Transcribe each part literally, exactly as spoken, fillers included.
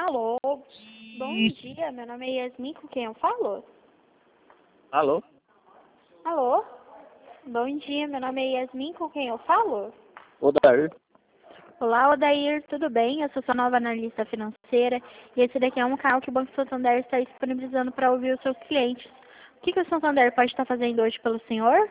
Alô, bom dia, meu nome é Yasmin, com quem eu falo? Alô? Alô, bom dia, meu nome é Yasmin, com quem eu falo? Odair. Olá, Odair, tudo bem? Eu sou sua nova analista financeira e esse daqui é um canal que o Banco Santander está disponibilizando para ouvir os seus clientes. O que, que o Santander pode estar fazendo hoje pelo senhor?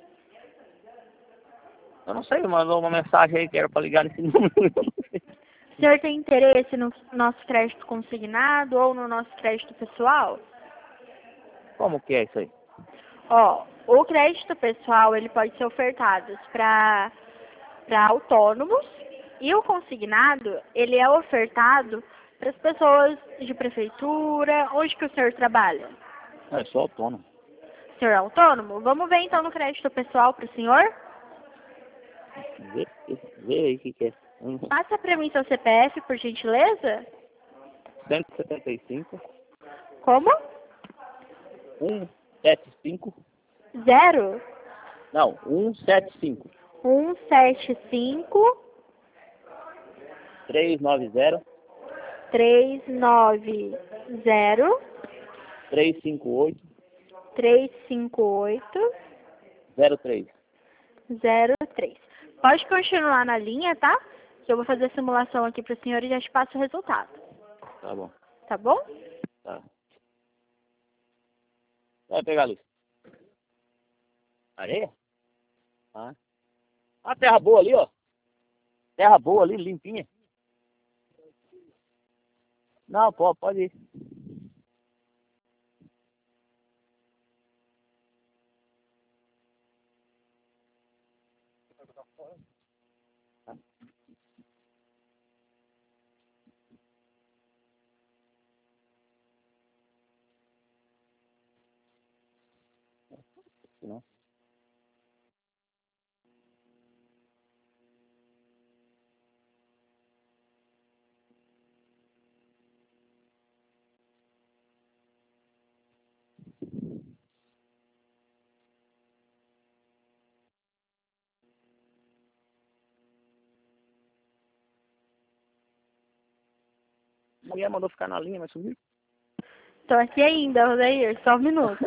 Eu não sei, mandou uma mensagem aí que era para ligar nesse número. O senhor tem interesse no nosso crédito consignado ou no nosso crédito pessoal? Como que é isso aí? Ó, o crédito pessoal ele pode ser ofertado para para autônomos e o consignado ele é ofertado para as pessoas de prefeitura. Onde que o senhor trabalha? É só autônomo. O senhor é autônomo? Vamos ver então no crédito pessoal para o senhor? Vê, vê aí o que, que é. Uhum. Passa para mim seu C P F, por gentileza. cento e setenta e cinco, Como? cento e setenta e cinco. Zero Não, cento e setenta e cinco. um sete cinco trezentos e noventa, três nove zero trezentos e cinquenta e oito, três cinco oito zero três. zero três. Pode continuar na linha, tá? Que eu vou fazer a simulação aqui para o senhor e já te passo o resultado. Tá bom. Tá bom? Tá. Vai pegar a luz. Areia? Ah. A terra boa ali, ó. Terra boa ali, limpinha. Não, pode, pode ir. Não. A mulher mandou ficar na linha, mas sumiu. Tô aqui ainda, Rodair, só um minuto.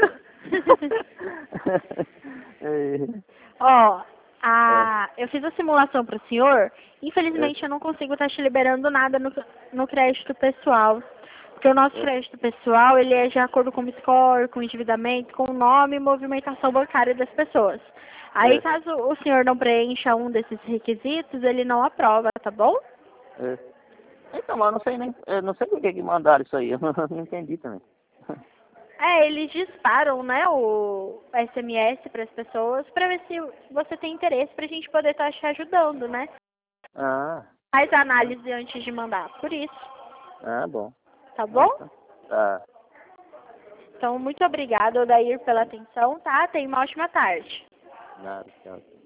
Ó, a, eu fiz a simulação para o senhor. Infelizmente, eu não consigo estar te liberando nada no, no crédito pessoal. Porque o nosso crédito pessoal, ele é de acordo com o score, com o endividamento, com o nome e movimentação bancária das pessoas. Aí, É. caso o senhor não preencha um desses requisitos, ele não aprova, tá bom? É. Então, mas eu não sei nem, eu não sei por que que mandaram isso aí, eu não, não entendi também. É, eles disparam, né, o S M S para as pessoas para ver se você tem interesse para a gente poder estar te ajudando, né? Ah, Faz a análise antes de mandar, por isso, ah, bom. tá bom? Tá. Então, muito obrigada, Odair, pela atenção, tá? Tenha uma ótima tarde. Nada, tchau.